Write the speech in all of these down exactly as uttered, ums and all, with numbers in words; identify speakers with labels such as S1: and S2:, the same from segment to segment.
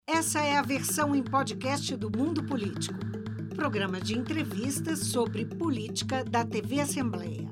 S1: Essa é a versão em podcast do Mundo Político, programa de entrevistas sobre política da T V Assembleia.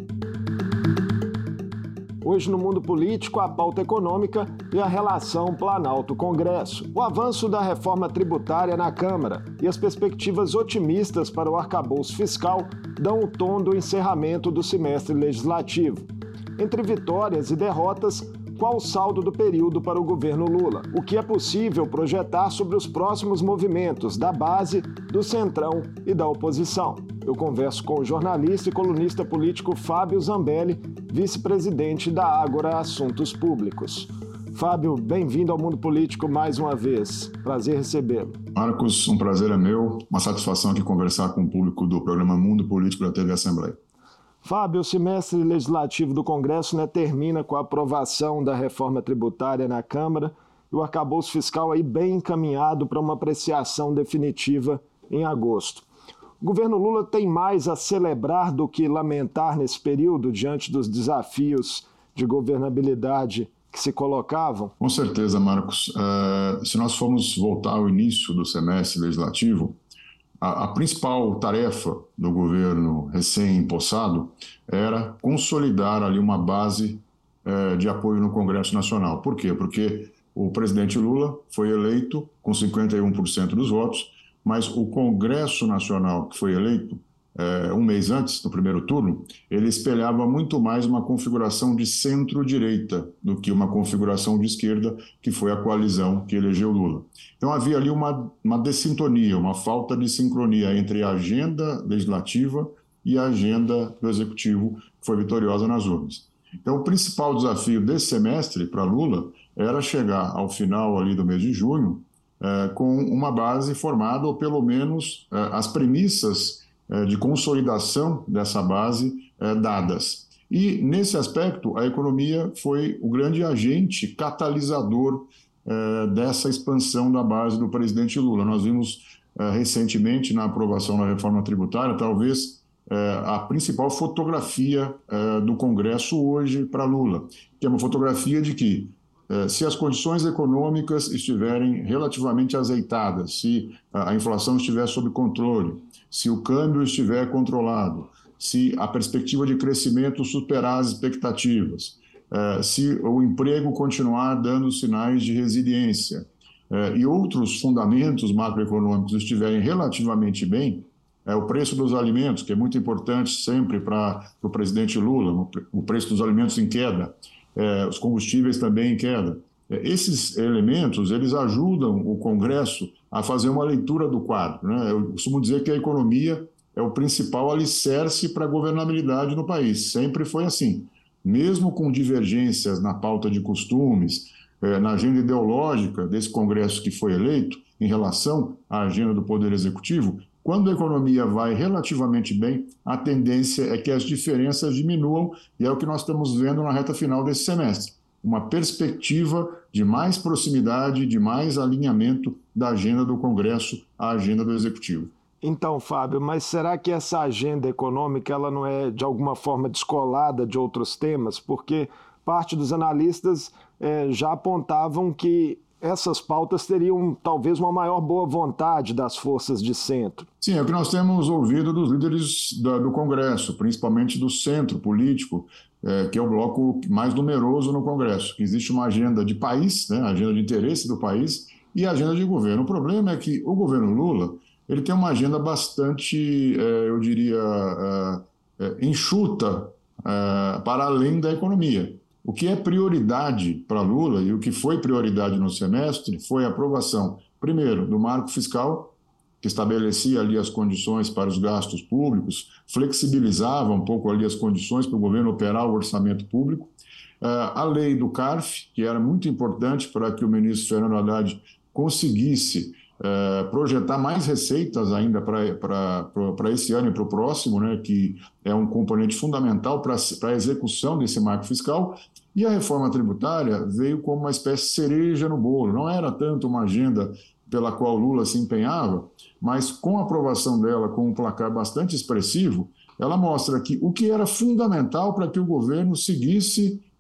S2: Hoje no Mundo Político, a pauta econômica e a relação Planalto-Congresso, o avanço da reforma tributária na Câmara e as perspectivas otimistas para o arcabouço fiscal dão o tom do encerramento do semestre legislativo. Entre vitórias e derrotas, qual o saldo do período para o governo Lula? O que é possível projetar sobre os próximos movimentos da base, do centrão e da oposição? Eu converso com o jornalista e colunista político Fábio Zambelli, vice-presidente da Ágora Assuntos Públicos. Fábio, bem-vindo ao Mundo Político mais uma vez. Prazer recebê-lo.
S3: Marcos, um prazer é meu. Uma satisfação aqui conversar com o público do programa Mundo Político da T V Assembleia.
S2: Fábio, o semestre legislativo do Congresso, né, termina com a aprovação da reforma tributária na Câmara e o arcabouço fiscal aí bem encaminhado para uma apreciação definitiva em agosto. O governo Lula tem mais a celebrar do que lamentar nesse período diante dos desafios de governabilidade que se colocavam?
S3: Com certeza, Marcos. Uh, se nós formos voltar ao início do semestre legislativo, a, a principal tarefa do governo recém-empossado era consolidar ali uma base uh, de apoio no Congresso Nacional. Por quê? Porque o presidente Lula foi eleito com cinquenta e um por cento dos votos, mas o Congresso Nacional, que foi eleito é, um mês antes, no primeiro turno, ele espelhava muito mais uma configuração de centro-direita do que uma configuração de esquerda, que foi a coalizão que elegeu Lula. Então havia ali uma, uma dessintonia, uma falta de sincronia entre a agenda legislativa e a agenda do Executivo, que foi vitoriosa nas urnas. Então o principal desafio desse semestre para Lula era chegar ao final ali do mês de junho, Uh, com uma base formada, ou pelo menos uh, as premissas uh, de consolidação dessa base uh, dadas. E, nesse aspecto, a economia foi o grande agente catalisador uh, dessa expansão da base do presidente Lula. Nós vimos uh, recentemente, na aprovação da reforma tributária, talvez uh, a principal fotografia uh, do Congresso hoje para Lula, que é uma fotografia de que se as condições econômicas estiverem relativamente azeitadas, se a inflação estiver sob controle, se o câmbio estiver controlado, se a perspectiva de crescimento superar as expectativas, se o emprego continuar dando sinais de resiliência e outros fundamentos macroeconômicos estiverem relativamente bem, o preço dos alimentos, que é muito importante sempre para o presidente Lula, o preço dos alimentos em queda, É, os combustíveis também em queda. É, esses elementos, eles ajudam o Congresso a fazer uma leitura do quadro, né? Eu costumo dizer que a economia é o principal alicerce para a governabilidade no país. Sempre foi assim. Mesmo com divergências na pauta de costumes, é, na agenda ideológica desse Congresso que foi eleito, em relação à agenda do Poder Executivo, quando a economia vai relativamente bem, a tendência é que as diferenças diminuam, e é o que nós estamos vendo na reta final desse semestre. Uma perspectiva de mais proximidade, de mais alinhamento da agenda do Congresso à agenda do Executivo.
S2: Então, Fábio, mas será que essa agenda econômica ela não é, de alguma forma, descolada de outros temas? Porque parte dos analistas eh, já apontavam que essas pautas teriam talvez uma maior boa vontade das forças de centro.
S3: Sim, é o que nós temos ouvido dos líderes da, do Congresso, principalmente do centro político, é, que é o bloco mais numeroso no Congresso, que existe uma agenda de país, né, agenda de interesse do país, e a agenda de governo. O problema é que o governo Lula ele tem uma agenda bastante, é, eu diria, é, é, enxuta é, para além da economia. O que é prioridade para Lula e o que foi prioridade no semestre foi a aprovação, primeiro, do marco fiscal, que estabelecia ali as condições para os gastos públicos, flexibilizava um pouco ali as condições para o governo operar o orçamento público, a lei do CARF, que era muito importante para que o ministro Fernando Haddad conseguisse Uh, projetar mais receitas ainda para esse ano e para o próximo, né, que é um componente fundamental para a execução desse marco fiscal, e a reforma tributária veio como uma espécie de cereja no bolo. Não era tanto uma agenda pela qual Lula se empenhava, mas com a aprovação dela com um placar bastante expressivo, ela mostra que o que era fundamental para que o governo seguisse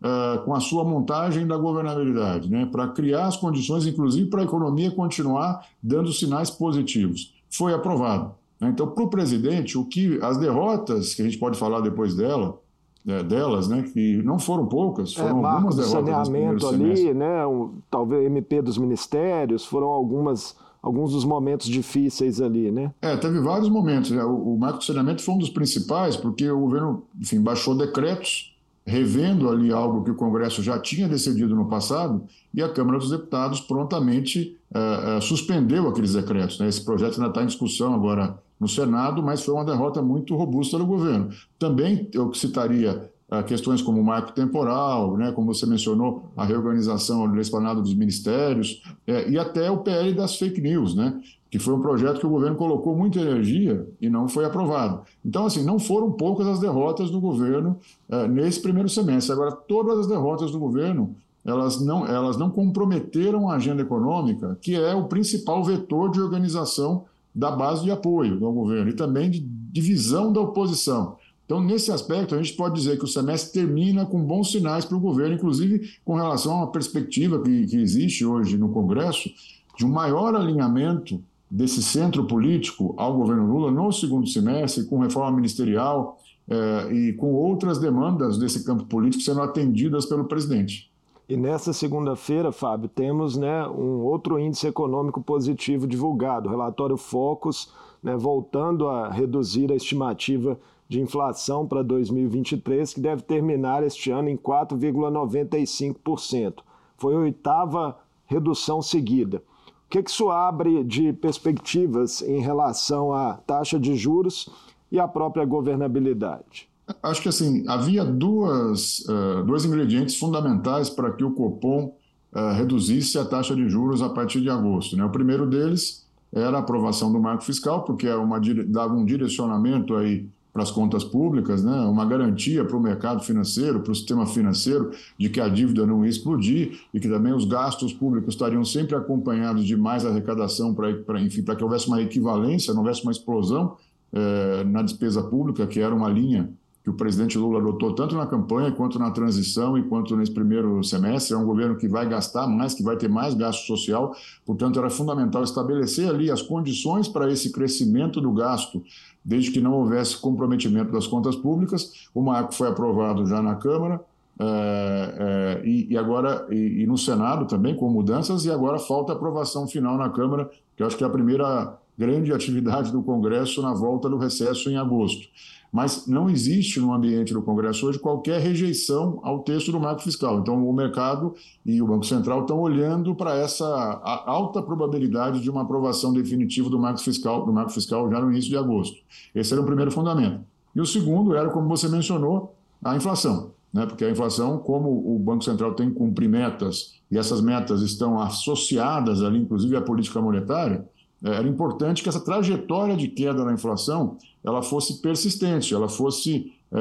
S3: uh, com a sua montagem da governabilidade, né, para criar as condições, inclusive, para a economia continuar dando sinais positivos. Foi aprovado. Né? Então, para o presidente, o que, as derrotas, que a gente pode falar depois dela, é, delas, né, que não foram poucas, foram
S2: é,
S3: algumas derrotas.
S2: Saneamento ali, né, um, talvez M P dos ministérios, foram algumas, alguns dos momentos difíceis ali, né?
S3: É, teve vários momentos. Né? O, o marco do saneamento foi um dos principais, porque o governo, enfim, baixou decretos, revendo ali algo que o Congresso já tinha decidido no passado, e a Câmara dos Deputados prontamente uh, uh, suspendeu aqueles decretos. Né? Esse projeto ainda está em discussão agora no Senado, mas foi uma derrota muito robusta do governo. Também eu citaria uh, questões como o marco temporal, né? Como você mencionou, a reorganização da esplanada dos ministérios, eh, e até o P L das fake news, né? Que foi um projeto que o governo colocou muita energia e não foi aprovado. Então, assim, não foram poucas as derrotas do governo uh, nesse primeiro semestre. Agora, todas as derrotas do governo, elas não, elas não comprometeram a agenda econômica, que é o principal vetor de organização da base de apoio do governo e também de divisão da oposição. Então, nesse aspecto, a gente pode dizer que o semestre termina com bons sinais para o governo, inclusive com relação a uma perspectiva que, que existe hoje no Congresso de um maior alinhamento desse centro político ao governo Lula no segundo semestre, com reforma ministerial eh, e com outras demandas desse campo político sendo atendidas pelo presidente.
S2: E nessa segunda-feira, Fábio, temos, né, um outro índice econômico positivo divulgado, o relatório Focus, né, voltando a reduzir a estimativa de inflação para dois mil e vinte e três, que deve terminar este ano em quatro vírgula noventa e cinco por cento. Foi a oitava redução seguida. O que isso abre de perspectivas em relação à taxa de juros e à própria governabilidade?
S3: Acho que assim, havia duas, uh, dois ingredientes fundamentais para que o Copom uh, reduzisse a taxa de juros a partir de agosto. Né? O primeiro deles era a aprovação do marco fiscal, porque é uma, dava um direcionamento aí para as contas públicas, né? Uma garantia para o mercado financeiro, para o sistema financeiro, de que a dívida não ia explodir e que também os gastos públicos estariam sempre acompanhados de mais arrecadação para, enfim, para que houvesse uma equivalência, não houvesse uma explosão eh, na despesa pública, que era uma linha que o presidente Lula adotou tanto na campanha, quanto na transição e quanto nesse primeiro semestre. É um governo que vai gastar mais, que vai ter mais gasto social, portanto era fundamental estabelecer ali as condições para esse crescimento do gasto, desde que não houvesse comprometimento das contas públicas. O marco foi aprovado já na Câmara, é, é, e, e agora e, e no Senado também, com mudanças, e agora falta a aprovação final na Câmara, que eu acho que é a primeira grande atividade do Congresso na volta do recesso em agosto. Mas não existe no ambiente do Congresso hoje qualquer rejeição ao texto do marco fiscal. Então, o mercado e o Banco Central estão olhando para essa alta probabilidade de uma aprovação definitiva do marco fiscal, do marco fiscal já no início de agosto. Esse era o primeiro fundamento. E o segundo era, como você mencionou, a inflação. Né? Porque a inflação, como o Banco Central tem que cumprir metas, e essas metas estão associadas ali, inclusive à política monetária, era importante que essa trajetória de queda na inflação ela fosse persistente, ela fosse, é,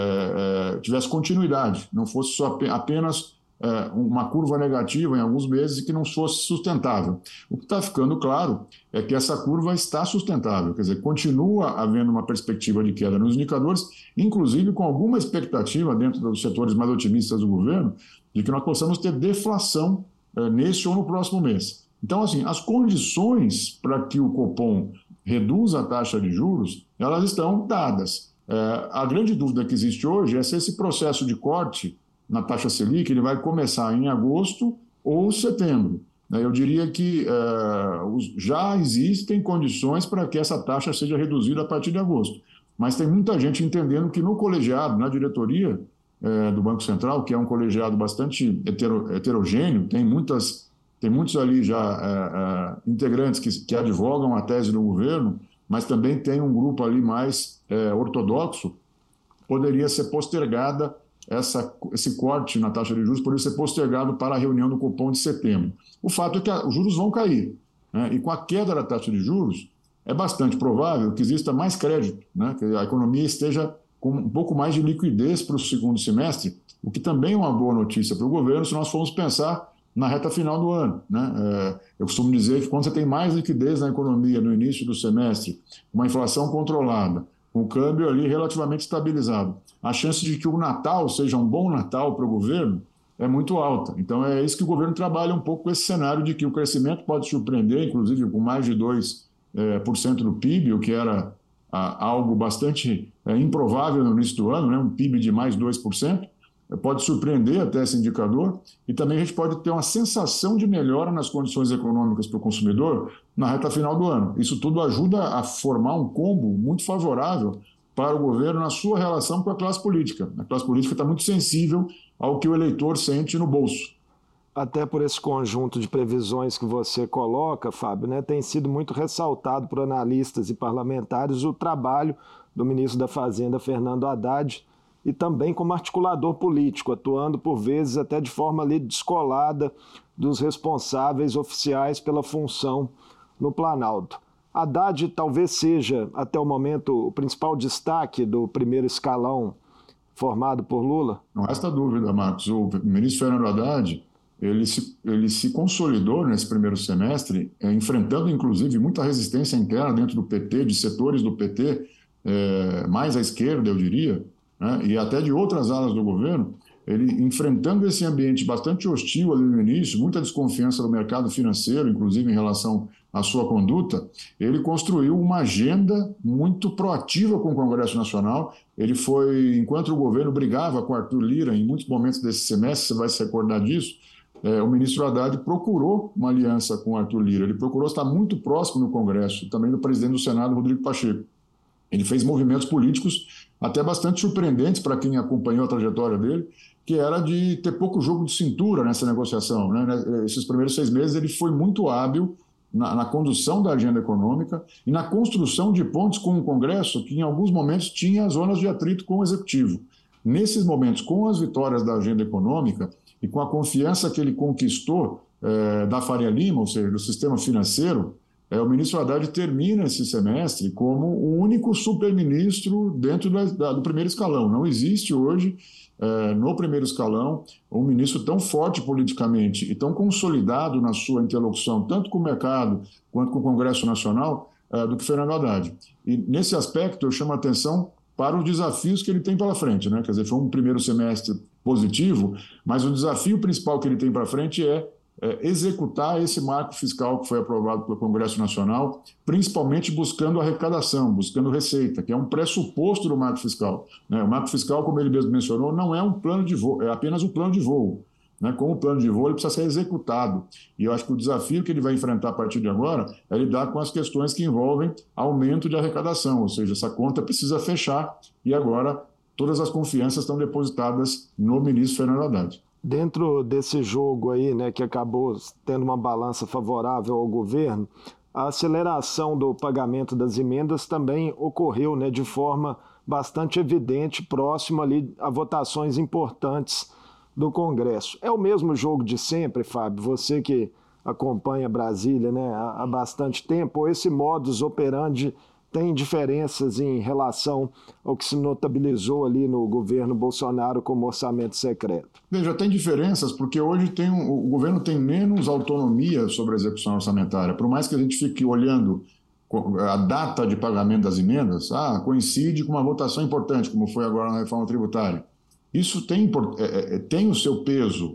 S3: é, é, tivesse continuidade, não fosse só apenas é, uma curva negativa em alguns meses e que não fosse sustentável. O que está ficando claro é que essa curva está sustentável, quer dizer, continua havendo uma perspectiva de queda nos indicadores, inclusive com alguma expectativa dentro dos setores mais otimistas do governo, de que nós possamos ter deflação é, nesse ou no próximo mês. Então, assim, as condições para que o Copom reduza a taxa de juros, elas estão dadas. É, a grande dúvida que existe hoje é se esse processo de corte na taxa Selic ele vai começar em agosto ou setembro. Eu diria que é, já existem condições para que essa taxa seja reduzida a partir de agosto. Mas tem muita gente entendendo que no colegiado, na diretoria é, do Banco Central, que é um colegiado bastante hetero, heterogêneo, tem muitas... Tem muitos ali já é, é, integrantes que, que advogam a tese do governo, mas também tem um grupo ali mais é, ortodoxo. Poderia ser postergada essa, esse corte na taxa de juros, poderia ser postergado para a reunião do Copom de setembro. O fato é que a, os juros vão cair, né? E com a queda da taxa de juros, é bastante provável que exista mais crédito, né? Que a economia esteja com um pouco mais de liquidez para o segundo semestre, o que também é uma boa notícia para o governo se nós formos pensar na reta final do ano. Né? É, eu costumo dizer que quando você tem mais liquidez na economia no início do semestre, uma inflação controlada, com o câmbio ali relativamente estabilizado. A chance de que o Natal seja um bom Natal para o governo é muito alta. Então, é isso que o governo trabalha um pouco com esse cenário de que o crescimento pode surpreender, inclusive com mais de dois por cento do P I B, o que era a, algo bastante é, improvável no início do ano, né? Um P I B de mais dois por cento, pode surpreender até esse indicador, e também a gente pode ter uma sensação de melhora nas condições econômicas para o consumidor na reta final do ano. Isso tudo ajuda a formar um combo muito favorável para o governo na sua relação com a classe política. A classe política está muito sensível ao que o eleitor sente no bolso.
S2: Até por esse conjunto de previsões que você coloca, Fábio, né, tem sido muito ressaltado por analistas e parlamentares o trabalho do ministro da Fazenda, Fernando Haddad, e também como articulador político, atuando por vezes até de forma ali descolada dos responsáveis oficiais pela função no Planalto. Haddad talvez seja, até o momento, o principal destaque do primeiro escalão formado por Lula?
S3: Não resta dúvida, Marcos. O ministro Fernando Haddad, ele se, ele se consolidou nesse primeiro semestre, é, enfrentando, inclusive, muita resistência interna dentro do P T, de setores do P T, é, mais à esquerda, eu diria, né, e até de outras alas do governo, ele enfrentando esse ambiente bastante hostil ali no início, muita desconfiança do mercado financeiro, inclusive em relação à sua conduta, ele construiu uma agenda muito proativa com o Congresso Nacional. Ele foi, enquanto o governo brigava com Arthur Lira, em muitos momentos desse semestre, você vai se recordar disso, é, o ministro Haddad procurou uma aliança com Arthur Lira, ele procurou estar muito próximo no Congresso, também do presidente do Senado, Rodrigo Pacheco. Ele fez movimentos políticos até bastante surpreendentes para quem acompanhou a trajetória dele, que era de ter pouco jogo de cintura nessa negociação, né? Esses primeiros seis meses ele foi muito hábil na, na condução da agenda econômica e na construção de pontes com o Congresso, que em alguns momentos tinha zonas de atrito com o Executivo. Nesses momentos, com as vitórias da agenda econômica e com a confiança que ele conquistou eh, da Faria Lima, ou seja, do sistema financeiro, É, o ministro Haddad termina esse semestre como o único superministro dentro da, da, do primeiro escalão. Não existe hoje, é, no primeiro escalão, um ministro tão forte politicamente e tão consolidado na sua interlocução, tanto com o mercado quanto com o Congresso Nacional, é, do que Fernando Haddad. E, nesse aspecto, eu chamo a atenção para os desafios que ele tem pela frente, né? Quer dizer, foi um primeiro semestre positivo, mas o desafio principal que ele tem para frente é É, executar esse marco fiscal que foi aprovado pelo Congresso Nacional, principalmente buscando arrecadação, buscando receita, que é um pressuposto do marco fiscal, né? O marco fiscal, como ele mesmo mencionou, não é um plano de voo, é apenas um plano de voo, né? Como plano de voo, ele precisa ser executado. E eu acho que o desafio que ele vai enfrentar a partir de agora é lidar com as questões que envolvem aumento de arrecadação, ou seja, essa conta precisa fechar e agora todas as confianças estão depositadas no ministro Fernando Haddad.
S2: Dentro desse jogo aí, né, que acabou tendo uma balança favorável ao governo, a aceleração do pagamento das emendas também ocorreu, né, de forma bastante evidente, próximo ali a votações importantes do Congresso. É o mesmo jogo de sempre, Fábio? Você que acompanha Brasília, né, há bastante tempo, ou esse modus operandi tem diferenças em relação ao que se notabilizou ali no governo Bolsonaro como orçamento secreto?
S3: Veja, tem diferenças porque hoje tem um, o governo tem menos autonomia sobre a execução orçamentária. Por mais que a gente fique olhando a data de pagamento das emendas, ah, coincide com uma votação importante, como foi agora na reforma tributária. Isso tem, é, tem o seu peso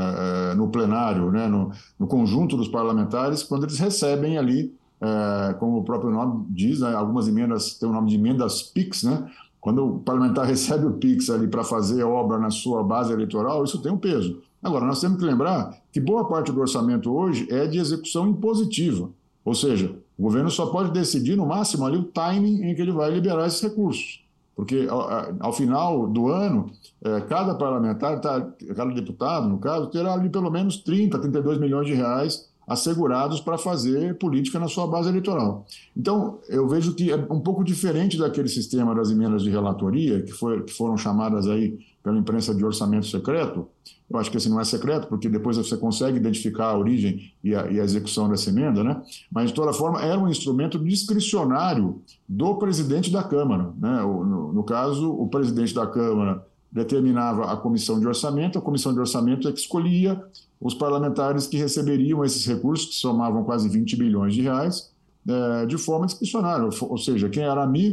S3: é, no plenário, né, no, no conjunto dos parlamentares, quando eles recebem ali, É, como o próprio nome diz, né, algumas emendas têm o nome de emendas PIX, né? Quando o parlamentar recebe o PIX ali para fazer obra na sua base eleitoral, isso tem um peso. Agora, nós temos que lembrar que boa parte do orçamento hoje é de execução impositiva, ou seja, o governo só pode decidir no máximo ali o timing em que ele vai liberar esses recursos, porque ao, ao final do ano, é, cada parlamentar, tá, cada deputado, no caso, terá ali pelo menos trinta, trinta e dois milhões de reais assegurados para fazer política na sua base eleitoral. Então, eu vejo que é um pouco diferente daquele sistema das emendas de relatoria, que, foi, que foram chamadas aí pela imprensa de orçamento secreto. Eu acho que esse não é secreto, porque depois você consegue identificar a origem e a, e a execução dessa emenda, né? Mas, de toda forma, era um instrumento discricionário do presidente da Câmara, né? No, no caso, o presidente da Câmara determinava a comissão de orçamento, a comissão de orçamento é que escolhia os parlamentares que receberiam esses recursos, que somavam quase vinte bilhões de reais, de forma discricionária, ou seja, quem era amigo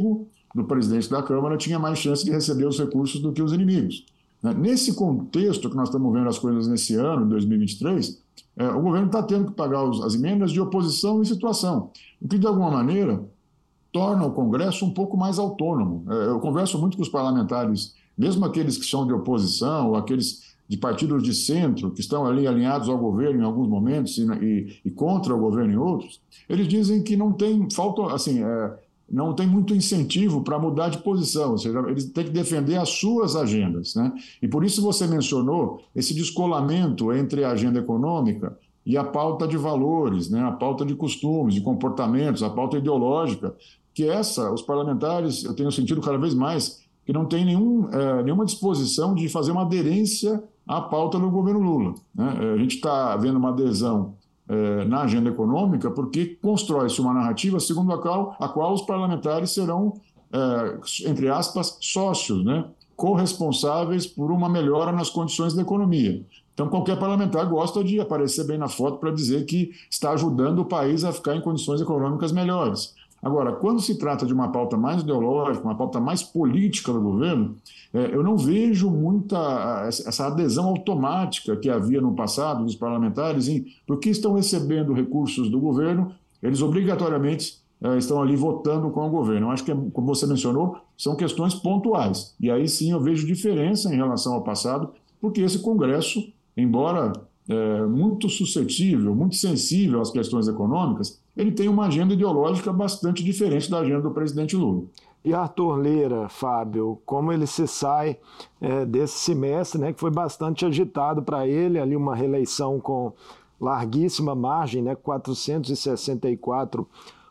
S3: do presidente da Câmara tinha mais chance de receber os recursos do que os inimigos. Nesse contexto que nós estamos vendo as coisas nesse ano, dois mil e vinte e três, é, o governo está tendo que pagar os, as emendas de oposição em situação, o que, de alguma maneira, torna o Congresso um pouco mais autônomo. É, eu converso muito com os parlamentares, mesmo aqueles que são de oposição, ou aqueles de partidos de centro, que estão ali alinhados ao governo em alguns momentos e, e, e contra o governo em outros, eles dizem que não tem, falta, assim, é, não tem muito incentivo para mudar de posição, ou seja, eles têm que defender as suas agendas, né? E por isso você mencionou esse descolamento entre a agenda econômica e a pauta de valores, né? A pauta de costumes, de comportamentos, a pauta ideológica, que essa, os parlamentares, eu tenho sentido cada vez mais, que não tem nenhum, é, nenhuma disposição de fazer uma aderência à pauta do governo Lula, né? A gente está vendo uma adesão é, na agenda econômica porque constrói-se uma narrativa segundo a qual, a qual os parlamentares serão, é, entre aspas, sócios, né? Corresponsáveis por uma melhora nas condições da economia. Então, qualquer parlamentar gosta de aparecer bem na foto para dizer que está ajudando o país a ficar em condições econômicas melhores. Agora, quando se trata de uma pauta mais ideológica, uma pauta mais política do governo, é, eu não vejo muita essa adesão automática que havia no passado dos parlamentares em porque estão recebendo recursos do governo, eles obrigatoriamente é, estão ali votando com o governo. Eu acho que, como você mencionou, são questões pontuais. E aí sim eu vejo diferença em relação ao passado, porque esse Congresso, embora é, muito suscetível, muito sensível às questões econômicas, ele tem uma agenda ideológica bastante diferente da agenda do presidente Lula.
S2: E Arthur Lira, Fábio, como ele se sai é, desse semestre, né, que foi bastante agitado para ele, ali uma reeleição com larguíssima margem, né, quatrocentos e sessenta e quatro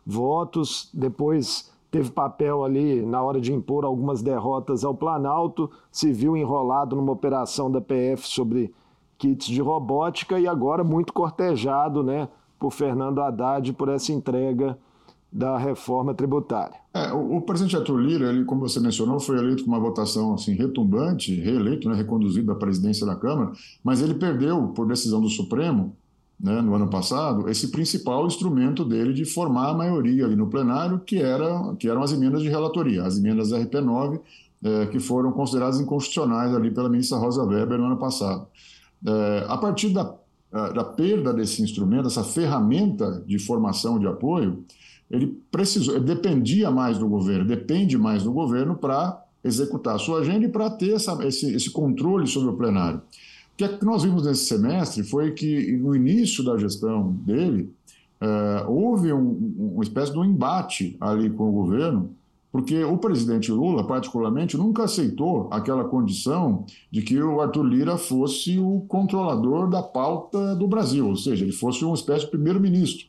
S2: votos, depois teve papel ali na hora de impor algumas derrotas ao Planalto, se viu enrolado numa operação da P F sobre kits de robótica e agora muito cortejado, né, por Fernando Haddad por essa entrega da reforma tributária.
S3: É, o, o presidente Arthur Lira, ele, como você mencionou, foi eleito com uma votação assim, retumbante, reeleito, né, reconduzido à presidência da Câmara, mas ele perdeu, por decisão do Supremo, né, no ano passado, esse principal instrumento dele de formar a maioria ali no plenário, que, era, que eram as emendas de relatoria, as emendas R P nove, é, que foram consideradas inconstitucionais ali pela ministra Rosa Weber no ano passado. É, a partir da, da perda desse instrumento, essa ferramenta de formação de apoio, ele precisou, ele dependia mais do governo, depende mais do governo para executar a sua agenda e para ter essa, esse, esse controle sobre o plenário. O que nós vimos nesse semestre foi que, no início da gestão dele, uh, houve um, uma espécie de um embate ali com o governo, porque o presidente Lula, particularmente, nunca aceitou aquela condição de que o Arthur Lira fosse o controlador da pauta do Brasil, ou seja, ele fosse uma espécie de primeiro-ministro.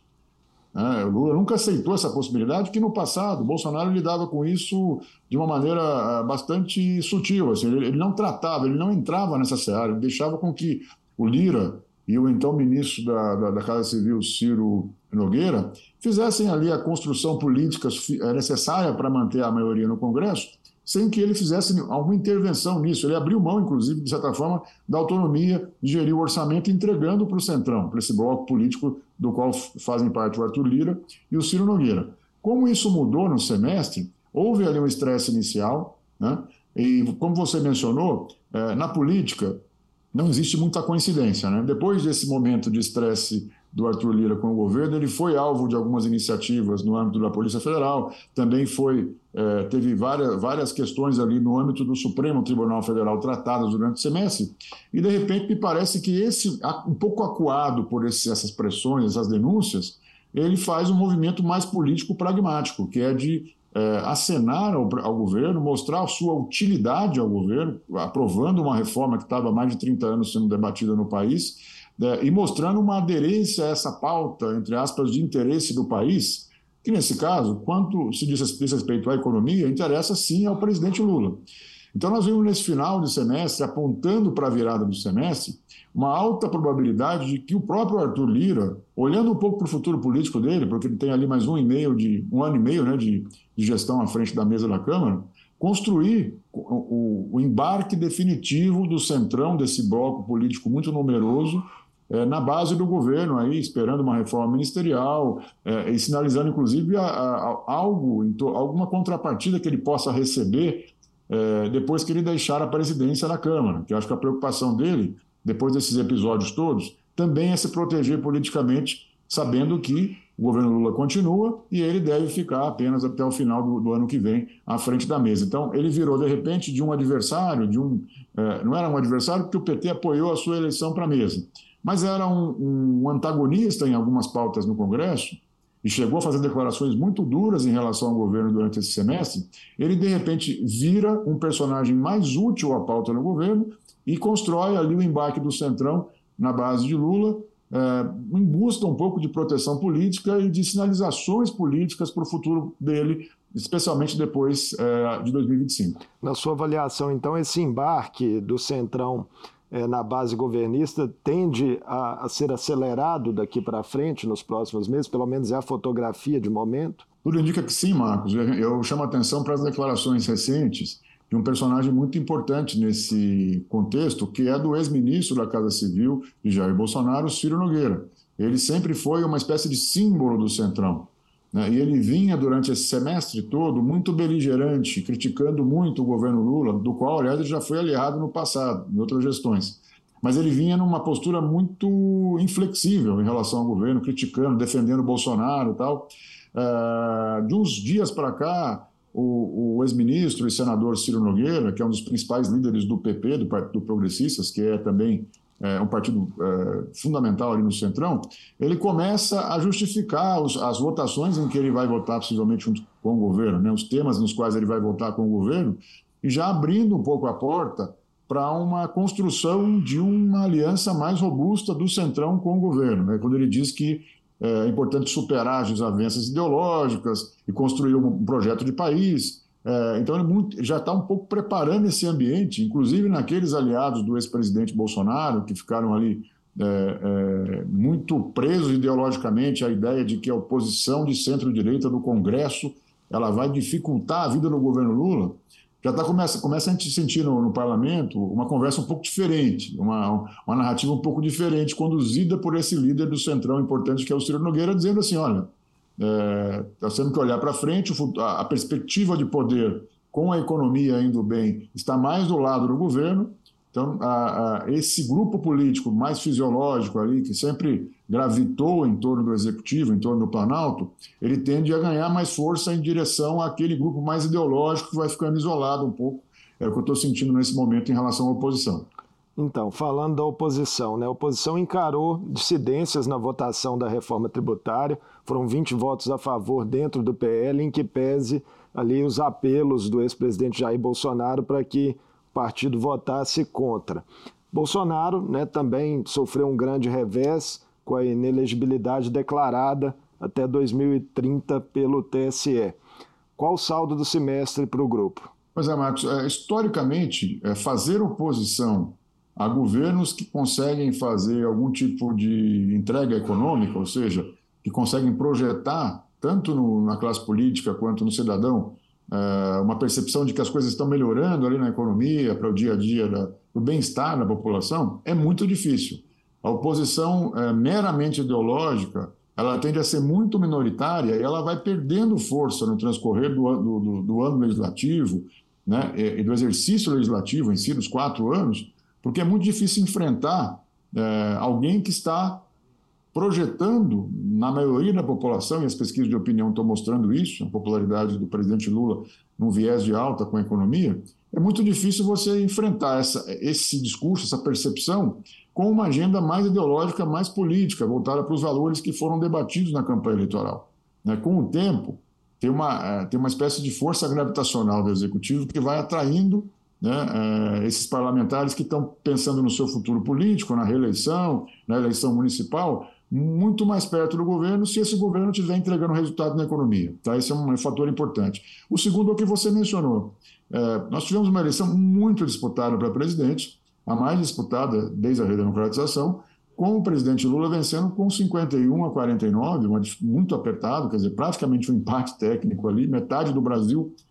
S3: É, o Lula nunca aceitou essa possibilidade, que no passado o Bolsonaro lidava com isso de uma maneira bastante sutil. Assim, ele, ele não tratava, ele não entrava nessa seara, ele deixava com que o Lira e o então ministro da, da, da Casa Civil, Ciro Nogueira, fizessem ali a construção política necessária para manter a maioria no Congresso, sem que ele fizesse alguma intervenção nisso. Ele abriu mão, inclusive, de certa forma, da autonomia de gerir o orçamento, entregando para o Centrão, para esse bloco político do qual fazem parte o Arthur Lira e o Ciro Nogueira. Como isso mudou no semestre, houve ali um estresse inicial, né? E, como você mencionou, na política não existe muita coincidência, né? Depois desse momento de estresse do Arthur Lira com o governo, ele foi alvo de algumas iniciativas no âmbito da Polícia Federal, também foi, é, teve várias, várias questões ali no âmbito do Supremo Tribunal Federal tratadas durante o semestre, e de repente me parece que esse, um pouco acuado por esse, essas pressões, essas denúncias, ele faz um movimento mais político pragmático, que é de é, acenar ao, ao governo, mostrar a sua utilidade ao governo, aprovando uma reforma que estava há mais de trinta anos sendo debatida no país, é, e mostrando uma aderência a essa pauta, entre aspas, de interesse do país, que nesse caso, quanto se diz respeito à economia, interessa sim ao presidente Lula. Então nós vimos nesse final de semestre, apontando para a virada do semestre, uma alta probabilidade de que o próprio Arthur Lira, olhando um pouco para o futuro político dele, porque ele tem ali mais um, e meio de, um ano e meio né, de, de gestão à frente da mesa da Câmara, construir o, o, o embarque definitivo do Centrão, desse bloco político muito numeroso, é, na base do governo, aí, esperando uma reforma ministerial é, e sinalizando, inclusive, a, a, a algo, alguma contrapartida que ele possa receber é, depois que ele deixar a presidência da Câmara, que eu acho que a preocupação dele, depois desses episódios todos, também é se proteger politicamente, sabendo que o governo Lula continua e ele deve ficar apenas até o final do, do ano que vem à frente da mesa. Então, ele virou, de repente, de um adversário, de um, é, não era um adversário porque o P T apoiou a sua eleição para a mesa, mas era um, um antagonista em algumas pautas no Congresso e chegou a fazer declarações muito duras em relação ao governo durante esse semestre. Ele, de repente, vira um personagem mais útil à pauta no governo e constrói ali o embarque do Centrão na base de Lula, é, em busca um pouco de proteção política e de sinalizações políticas para o futuro dele, especialmente depois é, de dois mil e vinte e cinco.
S2: Na sua avaliação, então, esse embarque do Centrão é, na base governista tende a, a ser acelerado daqui para frente nos próximos meses? Pelo menos é a fotografia de momento?
S3: Tudo indica que sim, Marcos. Eu chamo a atenção para as declarações recentes de um personagem muito importante nesse contexto, que é do ex-ministro da Casa Civil de Jair Bolsonaro, Ciro Nogueira. Ele sempre foi uma espécie de símbolo do Centrão, né? E ele vinha, durante esse semestre todo, muito beligerante, criticando muito o governo Lula, do qual, aliás, ele já foi aliado no passado, em outras gestões. Mas ele vinha numa postura muito inflexível em relação ao governo, criticando, defendendo o Bolsonaro e tal. Uh, de uns dias para cá, O, o ex-ministro e senador Ciro Nogueira, que é um dos principais líderes do P P, do Partido Progressistas, que é também é, um partido é, fundamental ali no Centrão, ele começa a justificar os, as votações em que ele vai votar, possivelmente junto com o governo, né, os temas nos quais ele vai votar com o governo, e já abrindo um pouco a porta para uma construção de uma aliança mais robusta do Centrão com o governo, né, quando ele diz que é importante superar as desavenças ideológicas e construir um projeto de país. É, então, ele muito, já está um pouco preparando esse ambiente, inclusive naqueles aliados do ex-presidente Bolsonaro, que ficaram ali é, é, muito presos ideologicamente à ideia de que a oposição de centro-direita do Congresso ela vai dificultar a vida do governo Lula. Já tá, começa, começa a gente sentir no, no parlamento uma conversa um pouco diferente, uma, uma narrativa um pouco diferente, conduzida por esse líder do Centrão importante, que é o Ciro Nogueira, dizendo assim, olha, é, nós temos que olhar para frente, a, a perspectiva de poder com a economia indo bem está mais do lado do governo. Então, a, a, esse grupo político mais fisiológico ali, que sempre gravitou em torno do Executivo, em torno do Planalto, ele tende a ganhar mais força em direção àquele grupo mais ideológico que vai ficando isolado um pouco. É o que eu estou sentindo nesse momento em relação à oposição.
S2: Então, falando da oposição, né? A oposição encarou dissidências na votação da reforma tributária, foram vinte votos a favor dentro do P L, em que pese ali os apelos do ex-presidente Jair Bolsonaro para que o partido votasse contra. Bolsonaro, né, também sofreu um grande revés com a inelegibilidade declarada até dois mil e trinta pelo T S E. Qual o saldo do semestre para o grupo?
S3: Pois é, Marcos, é, historicamente, é, fazer oposição a governos que conseguem fazer algum tipo de entrega econômica, ou seja, que conseguem projetar, tanto no, na classe política quanto no cidadão, uma percepção de que as coisas estão melhorando ali na economia, para o dia a dia, para o bem-estar da população, é muito difícil. A oposição é, meramente ideológica, ela tende a ser muito minoritária e ela vai perdendo força no transcorrer do, do, do ano legislativo, né, e do exercício legislativo em si, dos quatro anos, porque é muito difícil enfrentar é, alguém que está projetando, na maioria da população, e as pesquisas de opinião estão mostrando isso, a popularidade do presidente Lula num viés de alta com a economia, é muito difícil você enfrentar essa, esse discurso, essa percepção, com uma agenda mais ideológica, mais política, voltada para os valores que foram debatidos na campanha eleitoral. Né? Com o tempo, tem uma, tem uma espécie de força gravitacional do Executivo que vai atraindo, né, esses parlamentares que estão pensando no seu futuro político, na reeleição, na eleição municipal, muito mais perto do governo, se esse governo estiver entregando resultado na economia. Tá? Esse é um fator importante. O segundo é o que você mencionou. É, nós tivemos uma eleição muito disputada para presidente, a mais disputada desde a redemocratização, com o presidente Lula vencendo com cinquenta e um a quarenta e nove, muito apertado, quer dizer, praticamente um empate técnico ali, metade do Brasil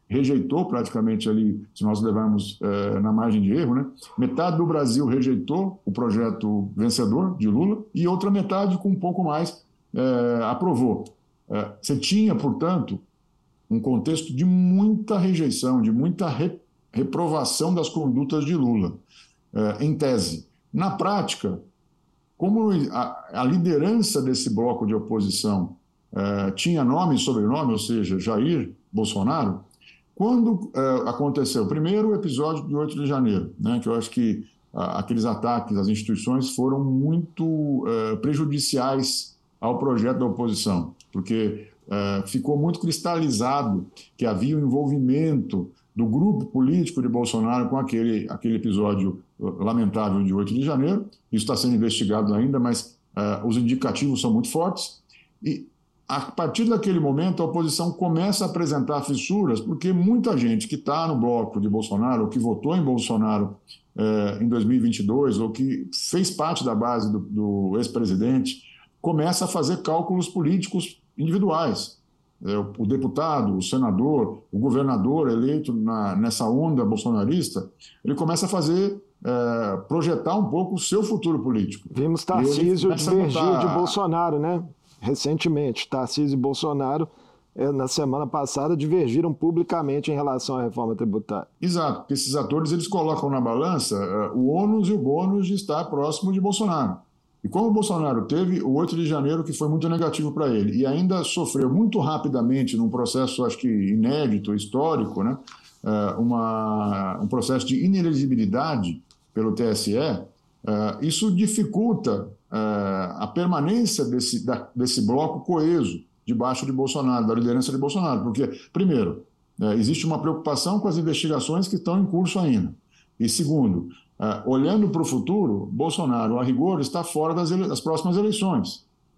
S3: rejeitou praticamente ali, se nós levarmos é, na margem de erro, né? Metade do Brasil rejeitou o projeto vencedor de Lula e outra metade, com um pouco mais, é, aprovou. É, você tinha, portanto, um contexto de muita rejeição, de muita re, reprovação das condutas de Lula, é, em tese. Na prática, como a, a liderança desse bloco de oposição é, tinha nome e sobrenome, ou seja, Jair Bolsonaro, quando é, aconteceu primeiro o episódio de oito de janeiro, né, que eu acho que a, aqueles ataques às instituições foram muito é, prejudiciais ao projeto da oposição, porque é, ficou muito cristalizado que havia o envolvimento do grupo político de Bolsonaro com aquele, aquele episódio lamentável de oito de janeiro. Isso está sendo investigado ainda, mas é, os indicativos são muito fortes. E a partir daquele momento, a oposição começa a apresentar fissuras, porque muita gente que está no bloco de Bolsonaro, ou que votou em Bolsonaro eh, em dois mil e vinte e dois, ou que fez parte da base do, do ex-presidente, começa a fazer cálculos políticos individuais. É, o, o deputado, o senador, o governador eleito na, nessa onda bolsonarista, ele começa a fazer, eh, projetar um pouco o seu futuro político.
S2: Vimos Tarcísio divergir botar... de Bolsonaro, né? Recentemente, Tarcísio e Bolsonaro, na semana passada, divergiram publicamente em relação à reforma tributária.
S3: Exato, porque esses atores eles colocam na balança uh, o ônus e o bônus de estar próximo de Bolsonaro. E como o Bolsonaro teve o oito de janeiro, que foi muito negativo para ele, e ainda sofreu muito rapidamente, num processo, acho que inédito, histórico, né, uh, uma, um processo de inelegibilidade pelo T S E, uh, isso dificulta Uh, a permanência desse, da, desse bloco coeso debaixo de Bolsonaro, da liderança de Bolsonaro. Porque, primeiro, uh, existe uma preocupação com as investigações que estão em curso ainda. E, segundo, uh, olhando para o futuro, Bolsonaro, a rigor, está fora das, ele- das próximas eleições.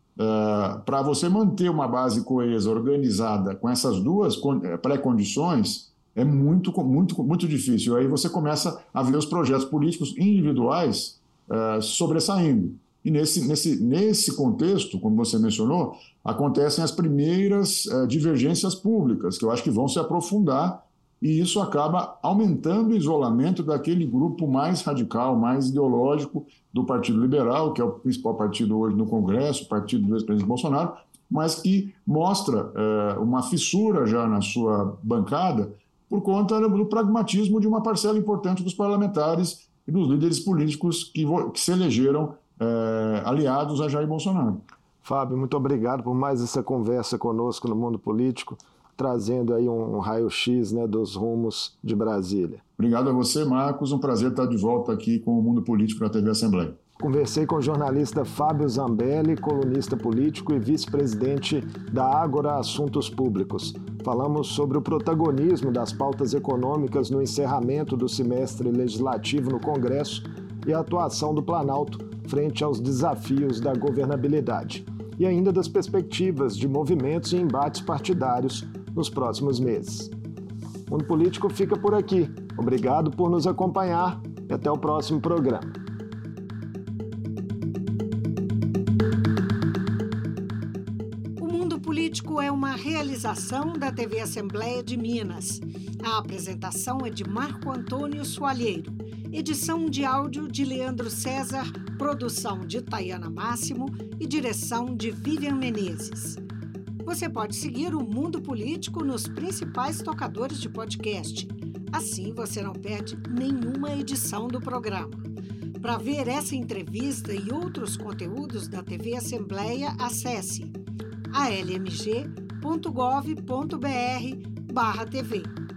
S3: Uh, para você manter uma base coesa, organizada, com essas duas con- pré-condições, é muito, muito, muito difícil. Aí você começa a ver os projetos políticos individuais uh, sobressaindo. E nesse, nesse, nesse contexto, como você mencionou, acontecem as primeiras eh, divergências públicas, que eu acho que vão se aprofundar, e isso acaba aumentando o isolamento daquele grupo mais radical, mais ideológico do Partido Liberal, que é o principal partido hoje no Congresso, o partido do ex-presidente Bolsonaro, mas que mostra eh, uma fissura já na sua bancada por conta do pragmatismo de uma parcela importante dos parlamentares e dos líderes políticos que, vo- que se elegeram É, aliados a Jair Bolsonaro.
S2: Fábio, muito obrigado por mais essa conversa conosco no Mundo Político, trazendo aí um, um raio-x, né, dos rumos de Brasília.
S3: Obrigado a você, Marcos. Um prazer estar de volta aqui com o Mundo Político na T V Assembleia.
S2: Conversei com o jornalista Fábio Zambelli, colunista político e vice-presidente da Ágora Assuntos Públicos. Falamos sobre o protagonismo das pautas econômicas no encerramento do semestre legislativo no Congresso e a atuação do Planalto frente aos desafios da governabilidade, e ainda das perspectivas de movimentos e embates partidários nos próximos meses. O Mundo Político fica por aqui. Obrigado por nos acompanhar e até o próximo programa.
S1: O Mundo Político é uma realização da T V Assembleia de Minas. A apresentação é de Marco Antônio Soalheiro. Edição de áudio de Leandro César, produção de Tayana Máximo e direção de Vivian Menezes. Você pode seguir o Mundo Político nos principais tocadores de podcast. Assim você não perde nenhuma edição do programa. Para ver essa entrevista e outros conteúdos da T V Assembleia, acesse a l m g ponto gov ponto b r barra T V.